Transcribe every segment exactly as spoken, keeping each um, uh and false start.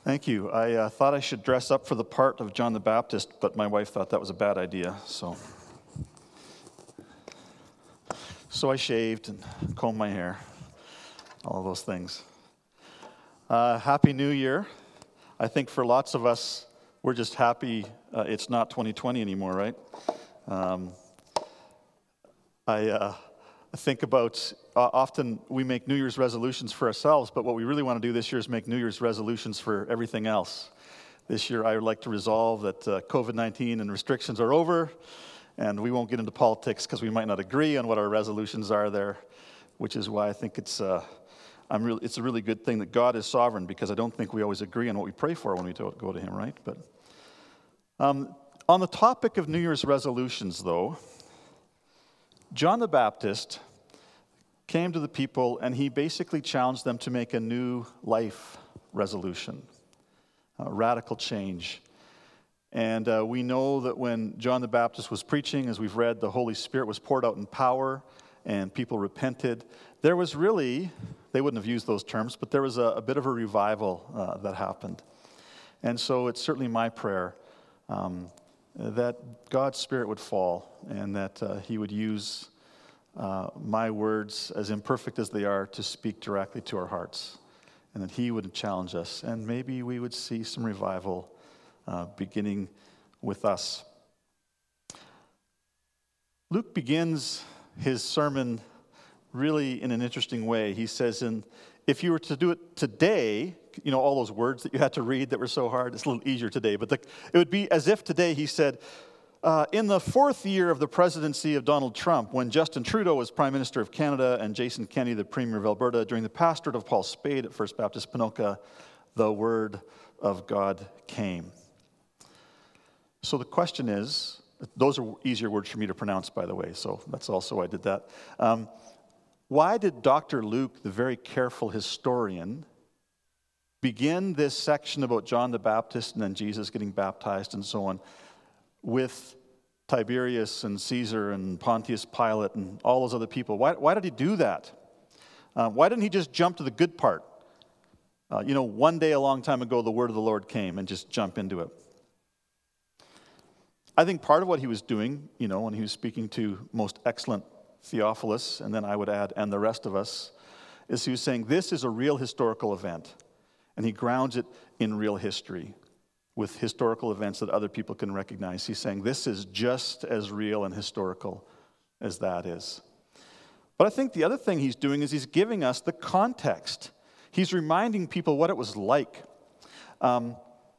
Thank you. I uh, thought I should dress up for the part of John the Baptist, but my wife thought that was a bad idea, so. So I shaved and combed my hair, all of those things. Uh, Happy New Year. I think for lots of us, we're just happy uh, it's not twenty twenty anymore, right? Um, I uh, think about, uh, often we make New Year's resolutions for ourselves, but what we really want to do this year is make New Year's resolutions for everything else. This year I would like to resolve that uh, covid nineteen and restrictions are over, and we won't get into politics because we might not agree on what our resolutions are there, which is why I think it's uh, I'm really, it's a really good thing that God is sovereign, because I don't think we always agree on what we pray for when we go to Him, right? But um, on the topic of New Year's resolutions, though, John the Baptist came to the people and he basically challenged them to make a new life resolution, a radical change. And uh, we know that when John the Baptist was preaching, as we've read, the Holy Spirit was poured out in power and people repented. There was really, they wouldn't have used those terms, but there was a, a bit of a revival uh, that happened. And so it's certainly my prayer um, that God's Spirit would fall and that uh, He would use uh, my words, as imperfect as they are, to speak directly to our hearts. And that He would challenge us. And maybe we would see some revival uh, beginning with us. Luke begins his sermon really in an interesting way. He says, "In if you were to do it today," you know, all those words that you had to read that were so hard, it's a little easier today, but the, it would be as if today he said, uh, in the fourth year of the presidency of Donald Trump, when Justin Trudeau was Prime Minister of Canada and Jason Kenney the Premier of Alberta, during the pastorate of Paul Spade at First Baptist Ponoka, the word of God came. So the question is, those are easier words for me to pronounce, by the way, so that's also why I did that. Um, why did Doctor Luke, the very careful historian, begin this section about John the Baptist and then Jesus getting baptized and so on with Tiberius and Caesar and Pontius Pilate and all those other people? Why, why did he do that? Uh, why didn't he just jump to the good part? Uh, you know, one day a long time ago, the word of the Lord came, and just jump into it. I think part of what he was doing, you know, when he was speaking to most excellent Theophilus, and then I would add, and the rest of us, is he was saying this is a real historical event. And he grounds it in real history with historical events that other people can recognize. He's saying this is just as real and historical as that is. But I think the other thing he's doing is he's giving us the context. He's reminding people what it was like. Um,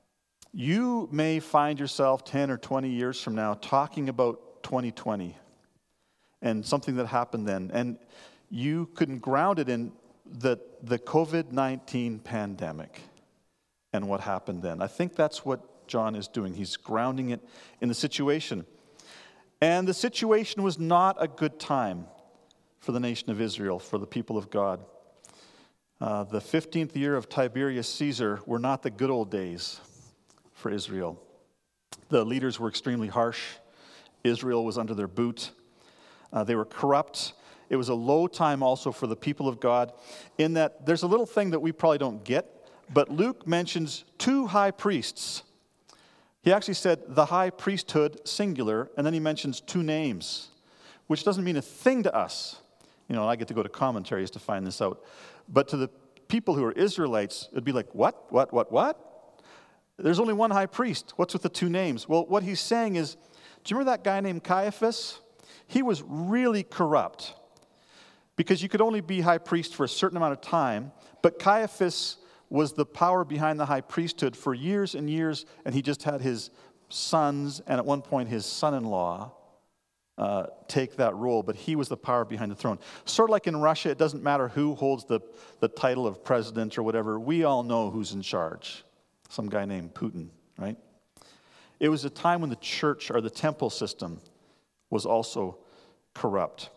you may find yourself ten or twenty years from now talking about twenty twenty and something that happened then. And you couldn't ground it in the, the covid nineteen pandemic and what happened then. I think that's what John is doing. He's grounding it in the situation. And the situation was not a good time for the nation of Israel, for the people of God. Uh, the fifteenth year of Tiberius Caesar were not the good old days for Israel. The leaders were extremely harsh. Israel was under their boot. Uh, they were corrupt. It was a low time also for the people of God, in that there's a little thing that we probably don't get, but Luke mentions two high priests. He actually said the high priesthood, singular, and then he mentions two names, which doesn't mean a thing to us. You know, I get to go to commentaries to find this out. But to the people who are Israelites, it'd be like, what, what, what, what? There's only one high priest. What's with the two names? Well, what he's saying is, do you remember that guy named Caiaphas? He was really corrupt, because you could only be high priest for a certain amount of time, but Caiaphas was the power behind the high priesthood for years and years, and he just had his sons, and at one point his son-in-law, uh, take that role, but he was the power behind the throne. Sort of like in Russia, it doesn't matter who holds the, the title of president or whatever, we all know who's in charge. Some guy named Putin, right? It was a time when the church or the temple system was also corrupt.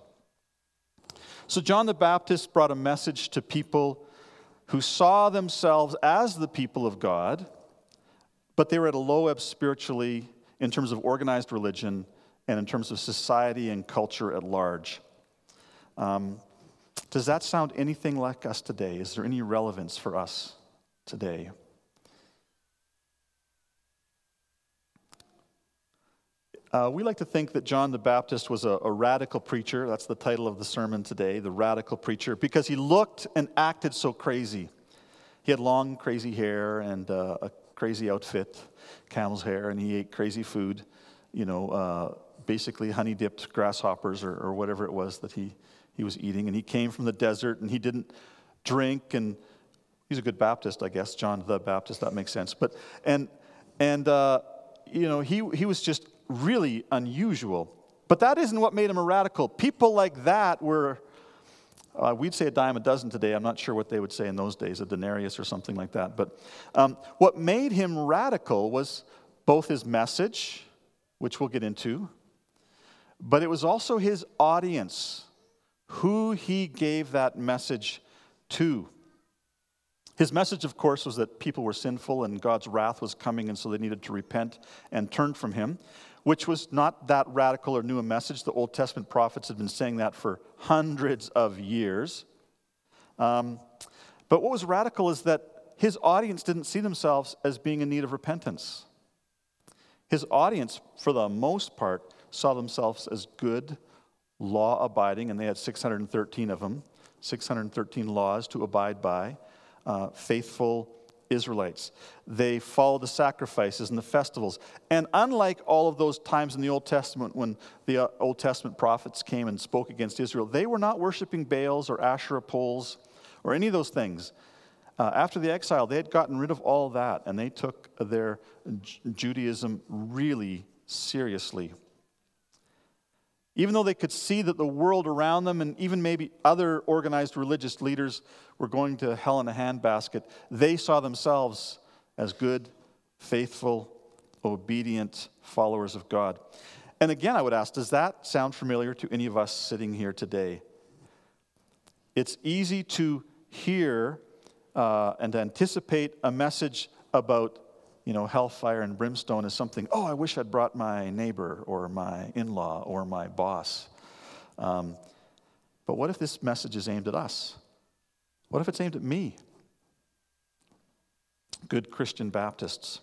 So John the Baptist brought a message to people who saw themselves as the people of God, but they were at a low ebb spiritually in terms of organized religion and in terms of society and culture at large. Um, does that sound anything like us today? Is there any relevance for us today? Uh, we like to think that John the Baptist was a, a radical preacher. That's the title of the sermon today, the radical preacher, because he looked and acted so crazy. He had long, crazy hair and uh, a crazy outfit, camel's hair, and he ate crazy food, you know, uh, basically honey-dipped grasshoppers or, or whatever it was that he, he was eating. And he came from the desert, and he didn't drink, and he's a good Baptist, I guess, John the Baptist, that makes sense. But, and, and uh, you know, he, he was just really unusual. But that isn't what made him a radical. People like that were, uh, we'd say a dime a dozen today. I'm not sure what they would say in those days, a denarius or something like that. But um, what made him radical was both his message, which we'll get into, but it was also his audience, who he gave that message to. His message, of course, was that people were sinful and God's wrath was coming, and so they needed to repent and turn from him, which was not that radical or new a message. The Old Testament prophets had been saying that for hundreds of years. Um, but what was radical is that his audience didn't see themselves as being in need of repentance. His audience, for the most part, saw themselves as good, law-abiding, and they had six hundred thirteen of them, six hundred thirteen laws to abide by, uh, faithful Israelites. They followed the sacrifices and the festivals. And unlike all of those times in the Old Testament when the Old Testament prophets came and spoke against Israel, they were not worshiping Baals or Asherah poles or any of those things. Uh, after the exile, they had gotten rid of all of that, and they took their J- Judaism really seriously. Even though they could see that the world around them and even maybe other organized religious leaders were going to hell in a handbasket, they saw themselves as good, faithful, obedient followers of God. And again, I would ask, does that sound familiar to any of us sitting here today? It's easy to hear uh, and to anticipate a message about, you know, hellfire and brimstone as something, oh, I wish I'd brought my neighbor or my in-law or my boss. Um, but what if this message is aimed at us? What if it's aimed at me? Good Christian Baptists.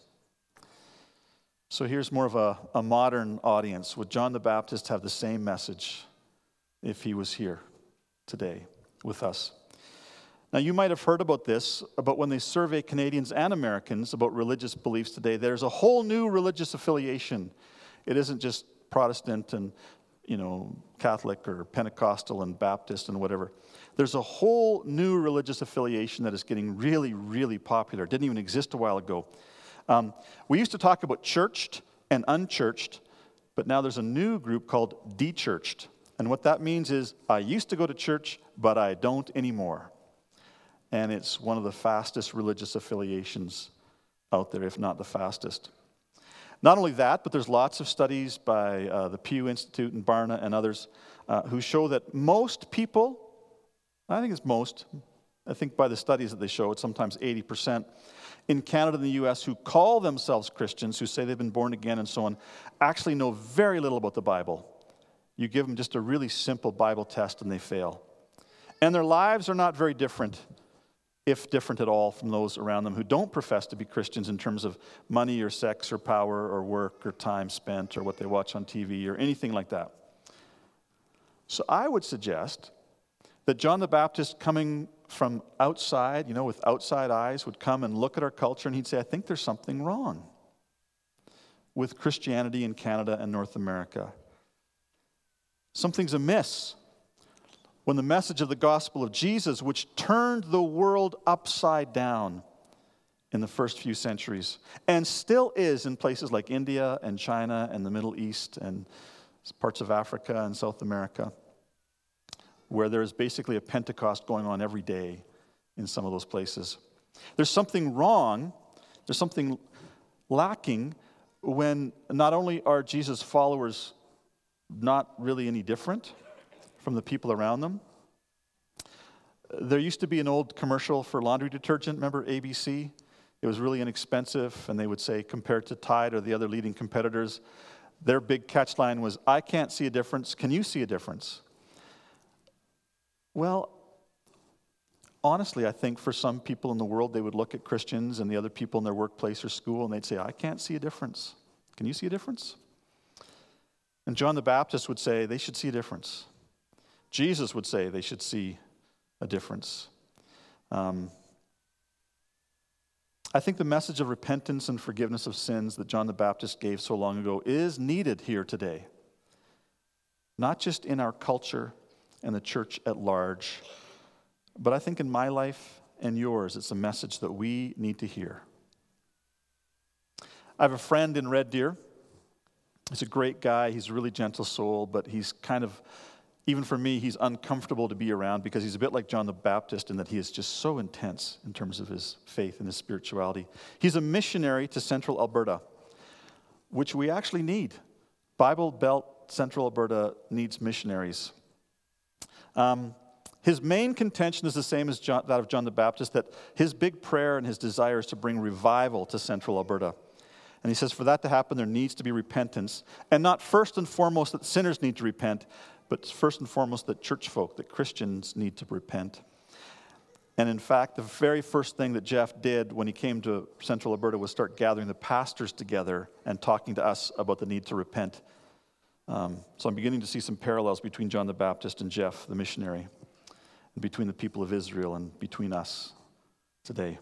So here's more of a, a modern audience. Would John the Baptist have the same message if he was here today with us? Now, you might have heard about this, but when they survey Canadians and Americans about religious beliefs today, there's a whole new religious affiliation. It isn't just Protestant and, you know, Catholic or Pentecostal and Baptist and whatever. There's a whole new religious affiliation that is getting really, really popular. It didn't even exist a while ago. Um, we used to talk about churched and unchurched, but now there's a new group called dechurched. And what that means is, I used to go to church, but I don't anymore. And it's one of the fastest religious affiliations out there, if not the fastest. Not only that, but there's lots of studies by uh, the Pew Institute and Barna and others uh, who show that most people, I think it's most, I think by the studies that they show, it's sometimes eighty percent, in Canada and the U S who call themselves Christians, who say they've been born again and so on, actually know very little about the Bible. You give them just a really simple Bible test and they fail. And their lives are not very different, if different at all, from those around them who don't profess to be Christians in terms of money or sex or power or work or time spent or what they watch on T V or anything like that. So I would suggest that John the Baptist, coming from outside, you know, with outside eyes, would come and look at our culture and he'd say, I think there's something wrong with Christianity in Canada and North America. Something's amiss when the message of the gospel of Jesus, which turned the world upside down in the first few centuries, and still is in places like India and China and the Middle East and parts of Africa and South America, where there is basically a Pentecost going on every day in some of those places. There's something wrong, there's something lacking when not only are Jesus' followers not really any different from the people around them. There used to be an old commercial for laundry detergent, remember A B C? It was really inexpensive, and they would say, compared to Tide or the other leading competitors, their big catchline was, I can't see a difference, can you see a difference? Well, honestly, I think for some people in the world, they would look at Christians and the other people in their workplace or school, and they'd say, I can't see a difference. Can you see a difference? And John the Baptist would say they should see a difference. Jesus would say they should see a difference. Um, I think the message of repentance and forgiveness of sins that John the Baptist gave so long ago is needed here today. Not just in our culture and the church at large, but I think in my life and yours, it's a message that we need to hear. I have a friend in Red Deer. He's a great guy. He's a really gentle soul, but he's kind of, even for me, he's uncomfortable to be around because he's a bit like John the Baptist in that he is just so intense in terms of his faith and his spirituality. He's a missionary to Central Alberta, which we actually need. Bible Belt, Central Alberta needs missionaries. Um, his main contention is the same as John, that of John the Baptist, that his big prayer and his desire is to bring revival to Central Alberta. And he says for that to happen, there needs to be repentance. And not first and foremost that sinners need to repent, but first and foremost that church folk, that Christians need to repent. And in fact, the very first thing that Jeff did when he came to Central Alberta was start gathering the pastors together and talking to us about the need to repent. Um, so I'm beginning to see some parallels between John the Baptist and Jeff, the missionary, and between the people of Israel and between us today.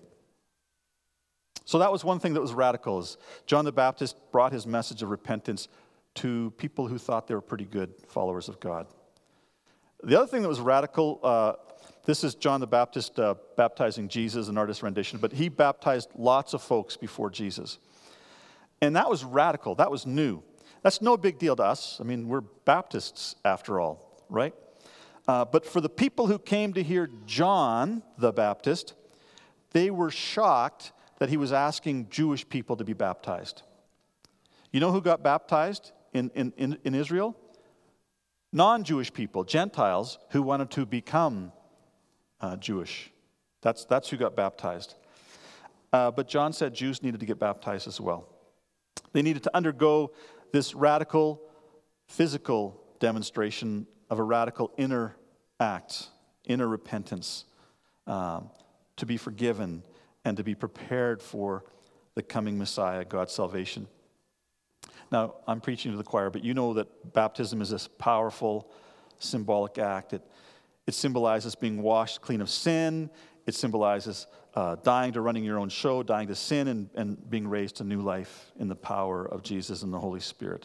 So that was one thing that was radical, is John the Baptist brought his message of repentance to people who thought they were pretty good followers of God. The other thing that was radical, uh, this is John the Baptist uh, baptizing Jesus, an artist's rendition, but he baptized lots of folks before Jesus. And that was radical. That was new. That's no big deal to us. I mean, we're Baptists after all, right? Uh, but for the people who came to hear John the Baptist, they were shocked that he was asking Jewish people to be baptized. You know who got baptized in, in, in, in Israel? Non-Jewish people, Gentiles, who wanted to become uh, Jewish. That's, that's who got baptized. Uh, but John said Jews needed to get baptized as well. They needed to undergo this radical physical demonstration of a radical inner act, inner repentance, um, to be forgiven and to be prepared for the coming Messiah, God's salvation. Now, I'm preaching to the choir, but you know that baptism is this powerful, symbolic act. It, it symbolizes being washed clean of sin. It symbolizes uh, dying to running your own show, dying to sin, and, and being raised to new life in the power of Jesus and the Holy Spirit.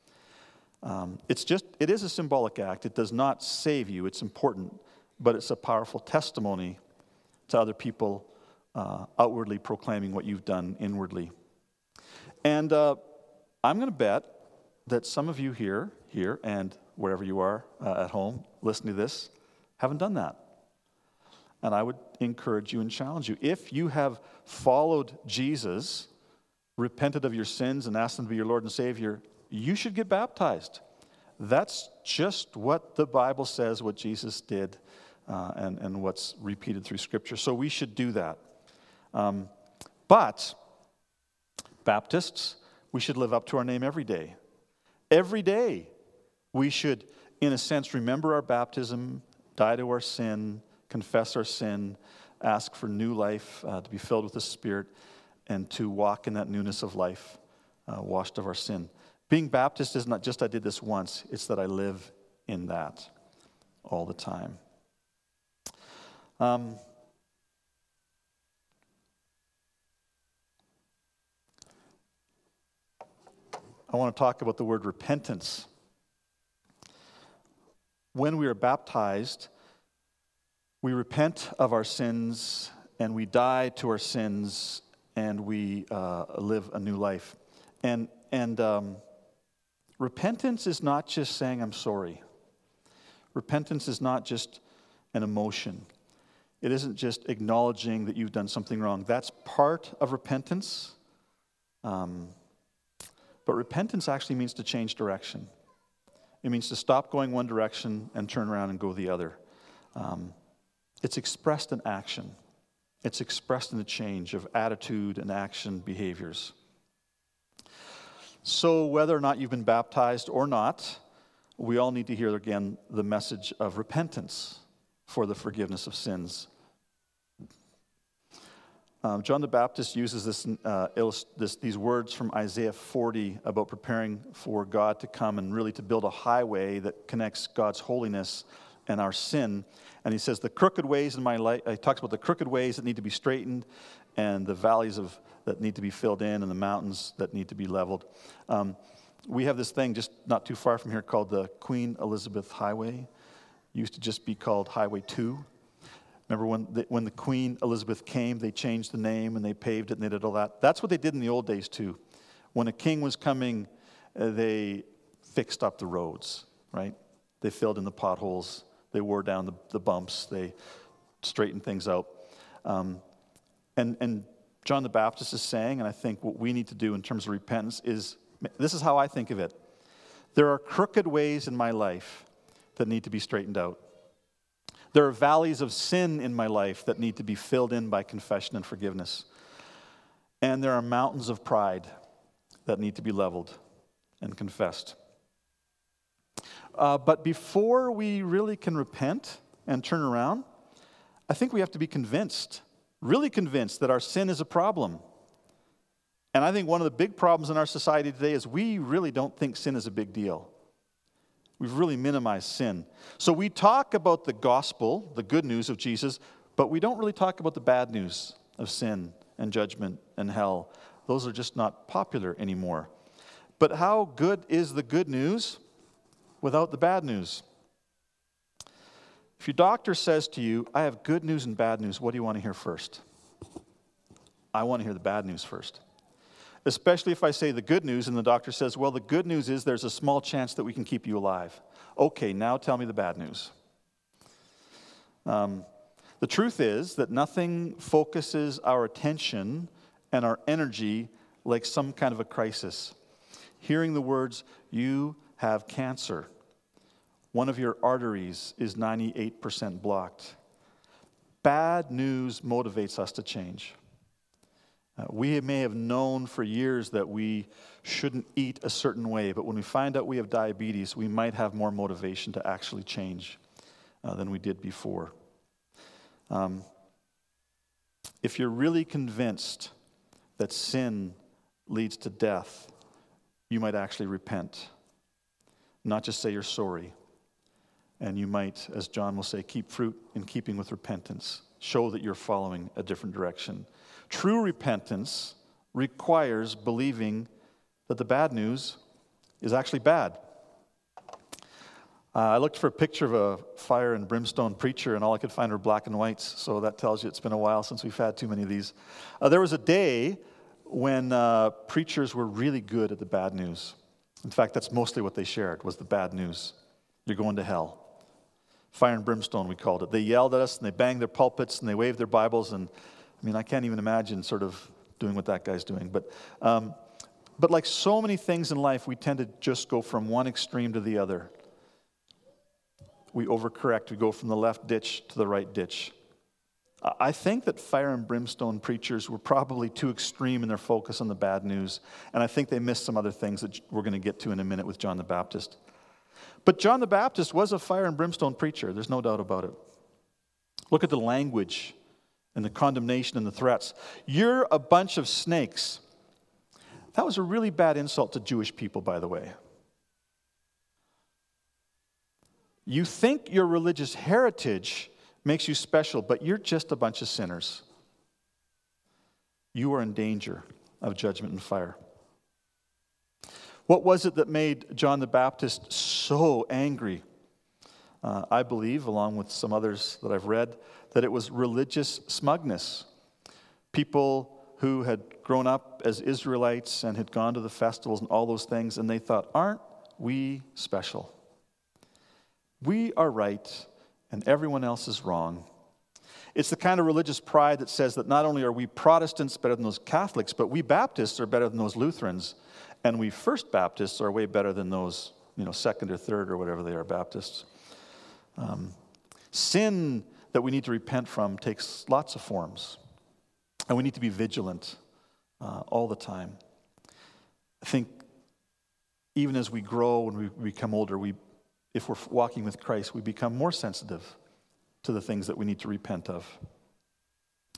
Um, it's just, it is a symbolic act. It does not save you. It's important, but it's a powerful testimony to other people uh, outwardly proclaiming what you've done inwardly. And uh, I'm going to bet that some of you here, here, and wherever you are uh, at home listening to this, haven't done that. And I would encourage you and challenge you. If you have followed Jesus, repented of your sins, and asked him to be your Lord and Savior, you should get baptized. That's just what the Bible says, what Jesus did, uh, and, and what's repeated through Scripture. So we should do that. Um, but Baptists, we should live up to our name every day. Every day, we should, in a sense, remember our baptism, die to our sin, confess our sin, ask for new life, uh, to be filled with the Spirit, and to walk in that newness of life, uh, washed of our sin. Being Baptist is not just I did this once, it's that I live in that all the time. Um, I want to talk about the word repentance. When we are baptized, we repent of our sins and we die to our sins and we uh, live a new life. And and um, repentance is not just saying I'm sorry. Repentance is not just an emotion. It isn't just acknowledging that you've done something wrong. That's part of repentance. Um, but repentance actually means to change direction. It means to stop going one direction and turn around and go the other. Um, It's expressed in action. It's expressed in a change of attitude and action behaviors. So whether or not you've been baptized or not, we all need to hear again the message of repentance for the forgiveness of sins. Um, John the Baptist uses this, uh, illust- this, these words from Isaiah forty about preparing for God to come and really to build a highway that connects God's holiness and our sin. And he says, the crooked ways in my life, he talks about the crooked ways that need to be straightened and the valleys of that need to be filled in and the mountains that need to be leveled. Um, we have this thing just not too far from here called the Queen Elizabeth Highway. It used to just be called Highway two. Remember when the, when the Queen Elizabeth came, they changed the name and they paved it and they did all that. That's what they did in the old days too. When a king was coming, uh, they fixed up the roads, right? They filled in the potholes. They wore down the, the bumps. They straightened things out. Um, and, and John the Baptist is saying, and I think what we need to do in terms of repentance is, this is how I think of it. There are crooked ways in my life that need to be straightened out. There are valleys of sin in my life that need to be filled in by confession and forgiveness. And there are mountains of pride that need to be leveled and confessed. Uh, but before we really can repent and turn around, I think we have to be convinced, really convinced that our sin is a problem. And I think one of the big problems in our society today is we really don't think sin is a big deal. We've really minimized sin. So we talk about the gospel, the good news of Jesus, but we don't really talk about the bad news of sin and judgment and hell. Those are just not popular anymore. But how good is the good news without the bad news? If your doctor says to you, I have good news and bad news, what do you want to hear first? I want to hear the bad news first. Especially if I say the good news and the doctor says, well, the good news is there's a small chance that we can keep you alive. Okay, now tell me the bad news. Um, the truth is that nothing focuses our attention and our energy like some kind of a crisis. Hearing the words, you have cancer. One of your arteries is ninety-eight percent blocked. Bad news motivates us to change. Uh, we may have known for years that we shouldn't eat a certain way, but when we find out we have diabetes, we might have more motivation to actually change uh, than we did before. Um, if you're really convinced that sin leads to death, you might actually repent. Not just say you're sorry. And you might, as John will say, keep fruit in keeping with repentance. Show that you're following a different direction. True repentance requires believing that the bad news is actually bad. Uh, I looked for a picture of a fire and brimstone preacher, and all I could find were black and whites, so that tells you it's been a while since we've had too many of these. Uh, there was a day when uh, preachers were really good at the bad news. In fact, that's mostly what they shared, was the bad news. You're going to hell. Fire and brimstone, we called it. They yelled at us, and they banged their pulpits, and they waved their Bibles, and I mean, I can't even imagine sort of doing what that guy's doing. But, um, but like so many things in life, we tend to just go from one extreme to the other. We overcorrect. We go from the left ditch to the right ditch. I think that fire and brimstone preachers were probably too extreme in their focus on the bad news, and I think they missed some other things that we're going to get to in a minute with John the Baptist. But John the Baptist was a fire and brimstone preacher. There's no doubt about it. Look at the language and the condemnation and the threats. You're a bunch of snakes. That was a really bad insult to Jewish people, by the way. You think your religious heritage makes you special, but you're just a bunch of sinners. You are in danger of judgment and fire. What was it that made John the Baptist so angry? Uh, I believe, along with some others that I've read, that it was religious smugness. People who had grown up as Israelites and had gone to the festivals and all those things, and they thought, aren't we special? We are right, and everyone else is wrong. It's the kind of religious pride that says that not only are we Protestants better than those Catholics, but we Baptists are better than those Lutherans, and we First Baptists are way better than those, you know, second or third or whatever they are Baptists. Um, sin that we need to repent from takes lots of forms, and we need to be vigilant uh, all the time. I think even as we grow and we become older, we, if we're walking with Christ, we become more sensitive to the things that we need to repent of.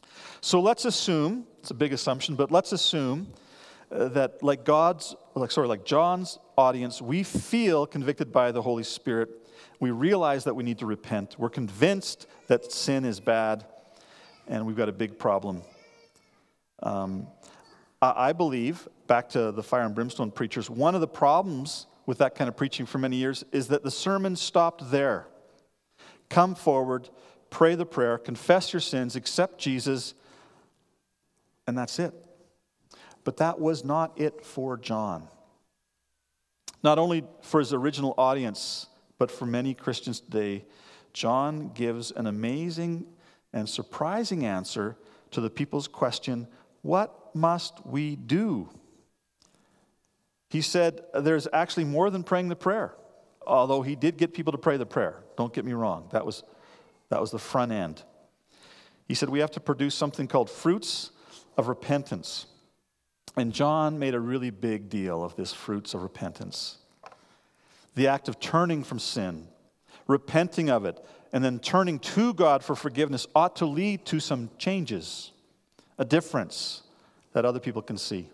So let's assume, it's a big assumption, but let's assume uh, that like God's, like sorry, like John's audience, we feel convicted by the Holy Spirit. We realize that we need to repent. We're convinced that sin is bad, and we've got a big problem. Um, I, I believe, back to the fire and brimstone preachers, one of the problems with that kind of preaching for many years is that the sermon stopped there. Come forward, pray the prayer, confess your sins, accept Jesus, and that's it. But that was not it for John. Not only for his original audience, but for many Christians today, John gives an amazing and surprising answer to the people's question, what must we do? He said there's actually more than praying the prayer, although he did get people to pray the prayer. Don't get me wrong. That was, that was the front end. He said we have to produce something called fruits of repentance. And John made a really big deal of this fruits of repentance. The act of turning from sin, repenting of it, and then turning to God for forgiveness ought to lead to some changes, a difference that other people can see.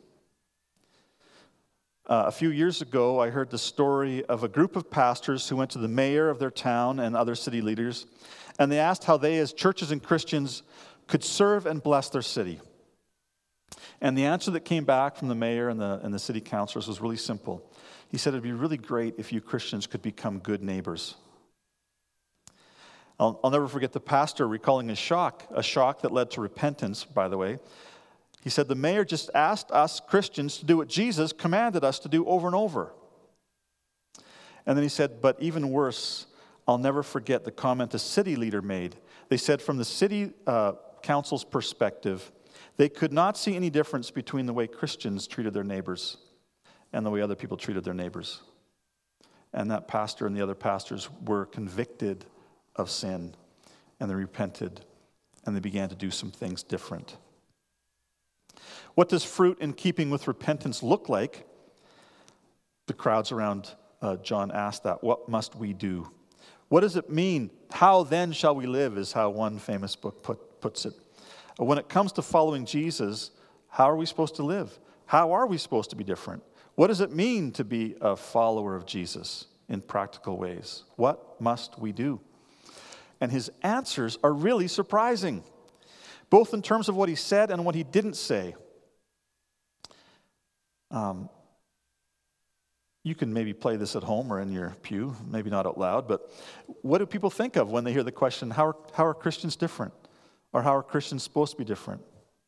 Uh, a few years ago, I heard the story of a group of pastors who went to the mayor of their town and other city leaders, and they asked how they, as churches and Christians, could serve and bless their city. And the answer that came back from the mayor and the, and the city councilors was really simple. He said it'd be really great if you Christians could become good neighbors. I'll, I'll never forget the pastor recalling a shock, a shock that led to repentance, by the way. He said, the mayor just asked us Christians to do what Jesus commanded us to do over and over. And then he said, but even worse, I'll never forget the comment a city leader made. They said from the city uh, council's perspective, they could not see any difference between the way Christians treated their neighbors and the way other people treated their neighbors. And that pastor and the other pastors were convicted of sin, and they repented, and they began to do some things different. What does fruit in keeping with repentance look like? The crowds around uh, John asked that. What must we do? What does it mean? How then shall we live, is how one famous book put, puts it. When it comes to following Jesus, how are we supposed to live? How are we supposed to be different? What does it mean to be a follower of Jesus in practical ways? What must we do? And his answers are really surprising, both in terms of what he said and what he didn't say. Um, you can maybe play this at home or in your pew, maybe not out loud, but what do people think of when they hear the question, how are, how are Christians different? Or how are Christians supposed to be different?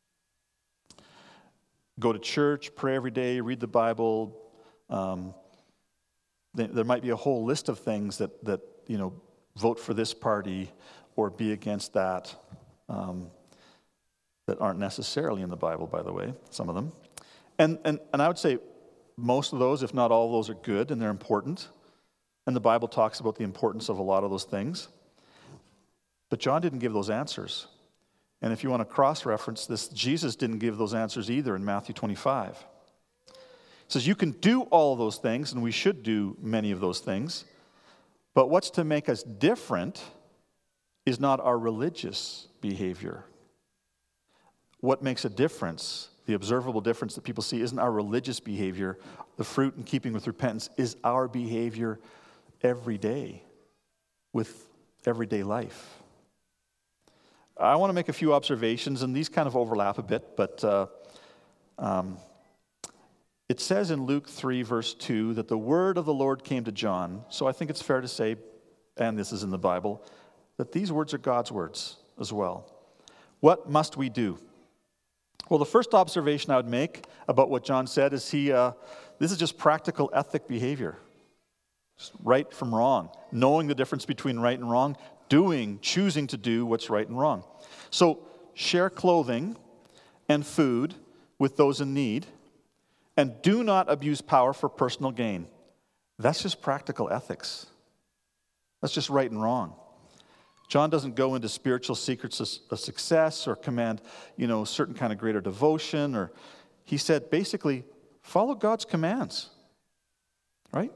Go to church, pray every day, read the Bible. Um, there might be a whole list of things that, that you know, vote for this party or be against that, um, that aren't necessarily in the Bible, by the way, some of them. And, and, and I would say most of those, if not all of those, are good and they're important. And the Bible talks about the importance of a lot of those things. But John didn't give those answers. And if you want to cross-reference this, Jesus didn't give those answers either in Matthew twenty-five. He says you can do all of those things, and we should do many of those things. But what's to make us different is not our religious behavior. What makes a difference, the observable difference that people see, isn't our religious behavior. The fruit in keeping with repentance is our behavior every day with everyday life. I want to make a few observations, and these kind of overlap a bit, but uh, um, it says in Luke three, verse two, that the word of the Lord came to John. So I think it's fair to say, and this is in the Bible, that these words are God's words as well. What must we do? Well, the first observation I would make about what John said is he, uh, this is just practical ethic behavior. Just right from wrong. Knowing the difference between right and wrong. Doing, choosing to do what's right and wrong. So, share clothing and food with those in need, and do not abuse power for personal gain. That's just practical ethics. That's just right and wrong. John doesn't go into spiritual secrets of success or command, you know, certain kind of greater devotion, or he said basically, follow God's commands, right?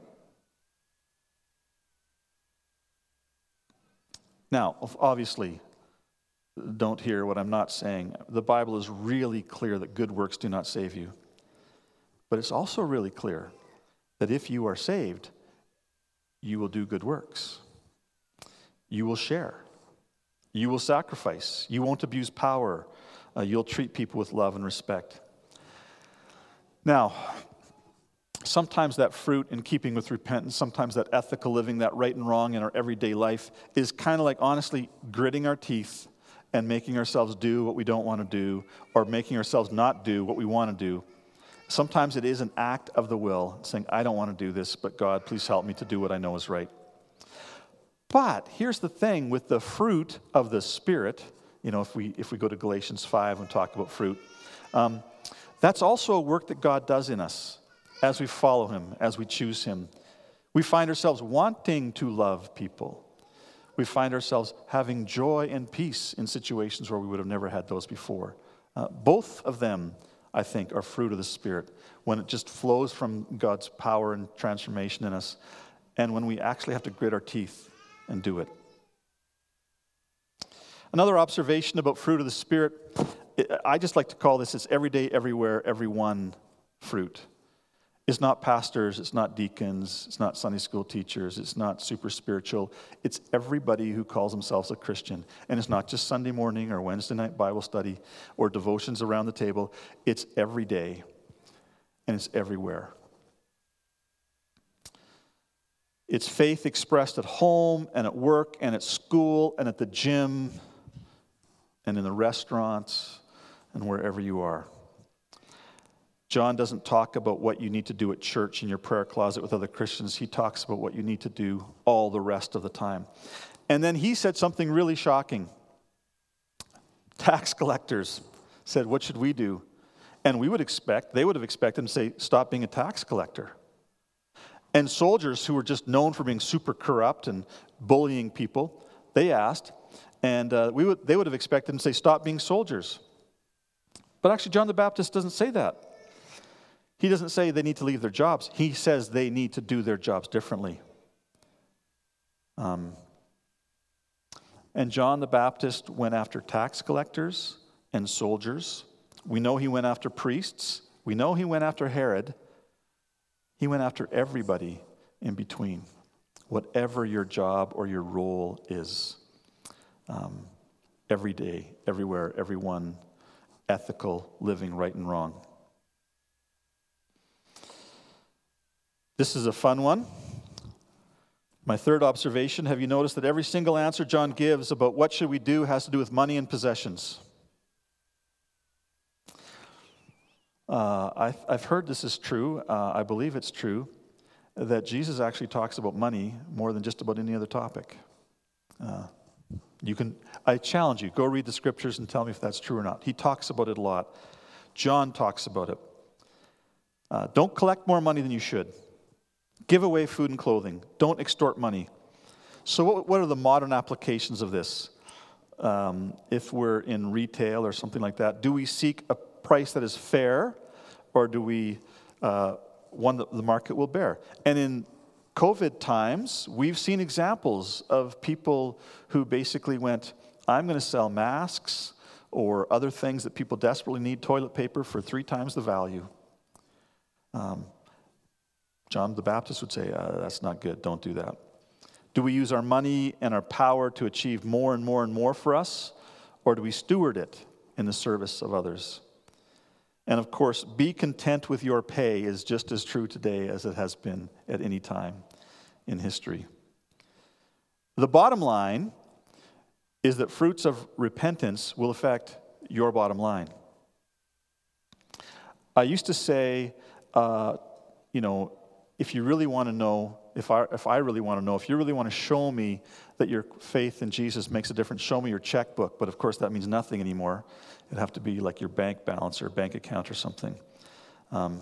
Now, obviously, don't hear what I'm not saying. The Bible is really clear that good works do not save you. But it's also really clear that if you are saved, you will do good works. You will share. You will sacrifice. You won't abuse power. Uh, you'll treat people with love and respect. Now, sometimes that fruit in keeping with repentance, sometimes that ethical living, that right and wrong in our everyday life is kind of like honestly gritting our teeth and making ourselves do what we don't want to do, or making ourselves not do what we want to do. Sometimes it is an act of the will, saying, I don't want to do this, but God, please help me to do what I know is right. But here's the thing with the fruit of the Spirit, you know, if we if we go to Galatians five and talk about fruit, um, that's also a work that God does in us as we follow Him, as we choose Him. We find ourselves wanting to love people. We find ourselves having joy and peace in situations where we would have never had those before. Uh, both of them, I think, are fruit of the Spirit, when it just flows from God's power and transformation in us, and when we actually have to grit our teeth and do it. Another observation about fruit of the Spirit, I just like to call this, it's everyday, everywhere, everyone fruit. It's not pastors, it's not deacons, it's not Sunday school teachers, it's not super spiritual. It's everybody who calls themselves a Christian. And it's not just Sunday morning or Wednesday night Bible study or devotions around the table. It's every day, and it's everywhere. It's faith expressed at home and at work and at school and at the gym and in the restaurants and wherever you are. John doesn't talk about what you need to do at church in your prayer closet with other Christians. He talks about what you need to do all the rest of the time. And then he said something really shocking. Tax collectors said, what should we do? And we would expect, they would have expected him to say, stop being a tax collector. And soldiers who were just known for being super corrupt and bullying people, they asked, and uh, we would, they would have expected him to say, stop being soldiers. But actually, John the Baptist doesn't say that. He doesn't say they need to leave their jobs. He says they need to do their jobs differently. Um, and John the Baptist went after tax collectors and soldiers. We know he went after priests. We know he went after Herod. He went after everybody in between, whatever your job or your role is. Um, every day, everywhere, everyone, ethical, living right and wrong. This is a fun one. My third observation, have you noticed that every single answer John gives about what should we do has to do with money and possessions? Uh, I've, I've heard this is true. Uh, I believe it's true, that Jesus actually talks about money more than just about any other topic. Uh, you can. I challenge you, go read the scriptures and tell me if that's true or not. He talks about it a lot. John talks about it. Uh, don't collect more money than you should. Give away food and clothing. Don't extort money. So what, what are the modern applications of this? Um, if we're in retail or something like that, do we seek a price that is fair, or do we uh, one that the market will bear? And in COVID times, we've seen examples of people who basically went, I'm going to sell masks or other things that people desperately need, toilet paper, for three times the value. Um, John the Baptist would say, uh, that's not good, don't do that. Do we use our money and our power to achieve more and more and more for us, or do we steward it in the service of others? And of course, be content with your pay is just as true today as it has been at any time in history. The bottom line is that fruits of repentance will affect your bottom line. I used to say, uh, you know, if you really want to know, if I, if I really want to know, if you really want to show me that your faith in Jesus makes a difference, show me your checkbook. But of course, that means nothing anymore. It'd have to be like your bank balance or bank account or something. Um,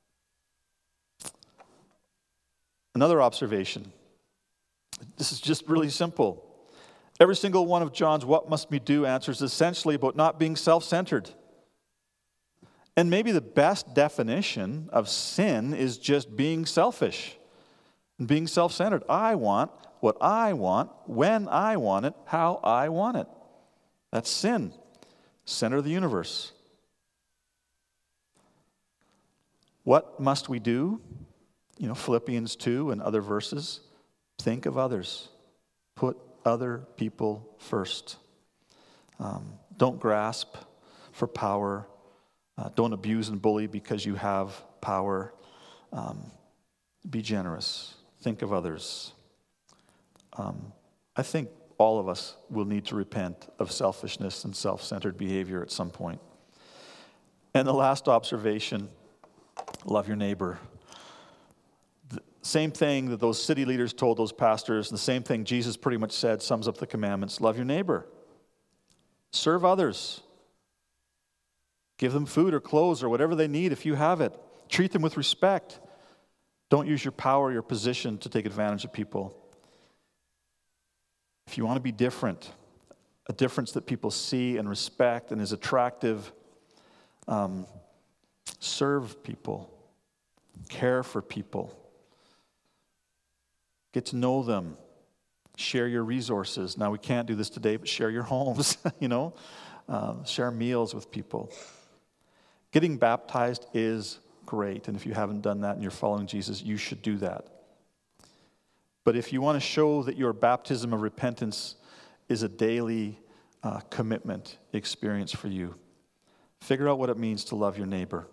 another observation. This is just really simple. Every single one of John's "what must we do" answers is essentially about not being self-centered. And maybe the best definition of sin is just being selfish and being self-centered. I want what I want, when I want it, how I want it. That's sin. Center of the universe. What must we do? You know, Philippians two and other verses. Think of others. Put other people first. Um, don't grasp for power. Uh, don't abuse and bully because you have power. Um, be generous. Think of others. Um, I think all of us will need to repent of selfishness and self-centered behavior at some point. And the last observation, love your neighbor. The same thing that those city leaders told those pastors, and the same thing Jesus pretty much said, sums up the commandments. Love your neighbor. Serve others. Give them food or clothes or whatever they need if you have it. Treat them with respect. Don't use your power, your position to take advantage of people. If you want to be different, a difference that people see and respect and is attractive, um, serve people, care for people, get to know them, share your resources. Now, we can't do this today, but share your homes, you know, um, share meals with people. Getting baptized is great, and if you haven't done that and you're following Jesus, you should do that. But if you want to show that your baptism of repentance is a daily uh, commitment experience for you, figure out what it means to love your neighbor.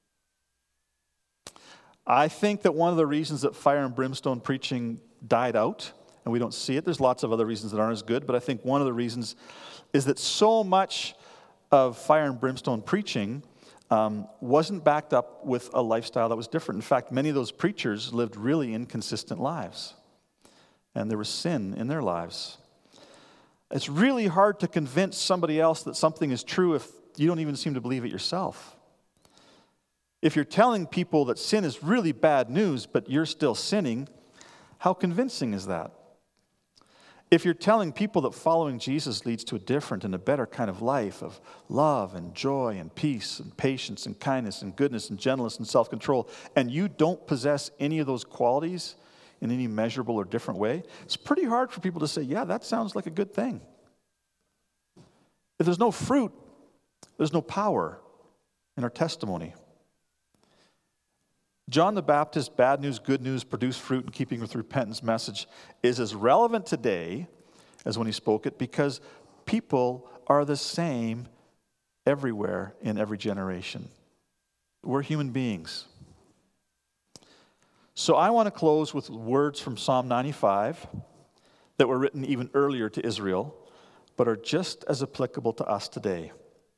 I think that one of the reasons that fire and brimstone preaching died out, and we don't see it, there's lots of other reasons that aren't as good, but I think one of the reasons is that so much of fire and brimstone preaching um, wasn't backed up with a lifestyle that was different. In fact, many of those preachers lived really inconsistent lives. And there was sin in their lives. It's really hard to convince somebody else that something is true if you don't even seem to believe it yourself. If you're telling people that sin is really bad news, but you're still sinning, how convincing is that? If you're telling people that following Jesus leads to a different and a better kind of life of love and joy and peace and patience and kindness and goodness and gentleness and self-control, and you don't possess any of those qualities in any measurable or different way, it's pretty hard for people to say, yeah, that sounds like a good thing. If there's no fruit, there's no power in our testimony. John the Baptist's bad news, good news, produce fruit in keeping with repentance message is as relevant today as when he spoke it, because people are the same everywhere in every generation. We're human beings. So I want to close with words from Psalm ninety-five that were written even earlier to Israel, but are just as applicable to us today.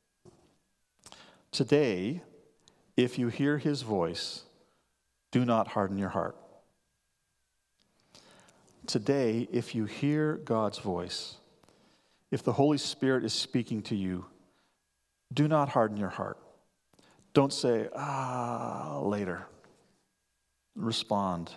Today, if you hear his voice, do not harden your heart. Today, if you hear God's voice, if the Holy Spirit is speaking to you, do not harden your heart. Don't say, ah, later. Respond.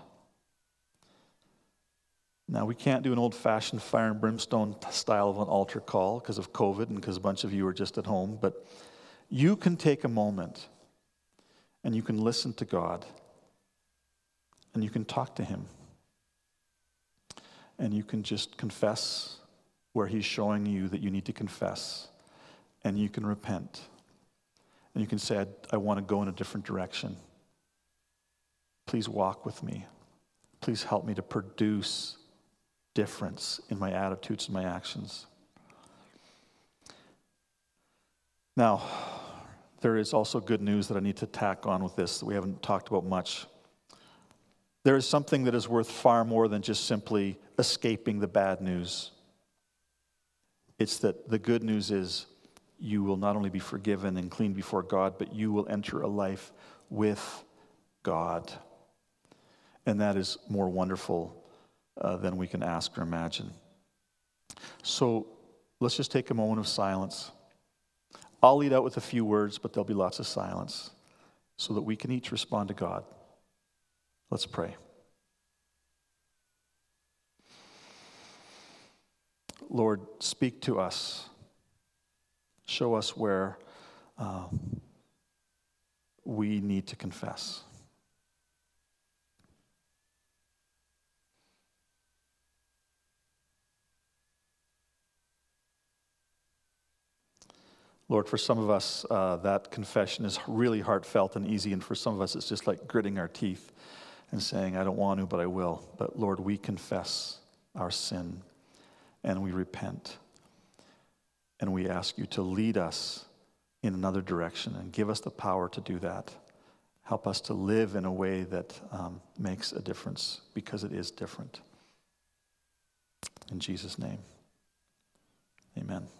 Now, we can't do an old-fashioned fire and brimstone style of an altar call because of COVID and because a bunch of you are just at home, but you can take a moment and you can listen to God and you can talk to him and you can just confess where he's showing you that you need to confess, and you can repent and you can say, I, I want to go in a different direction. Please walk with me. Please help me to produce difference in my attitudes and my actions. Now, there is also good news that I need to tack on with this that we haven't talked about much. There is something that is worth far more than just simply escaping the bad news. It's that the good news is you will not only be forgiven and clean before God, but you will enter a life with God. And that is more wonderful uh, than we can ask or imagine. So let's just take a moment of silence. I'll lead out with a few words, but there'll be lots of silence so that we can each respond to God. Let's pray. Lord, speak to us. Show us where uh, we need to confess. Lord, for some of us, uh, that confession is really heartfelt and easy, and for some of us, it's just like gritting our teeth and saying, I don't want to, but I will. But Lord, we confess our sin, and we repent, and we ask you to lead us in another direction and give us the power to do that. Help us to live in a way that um, makes a difference, because it is different. In Jesus' name, amen.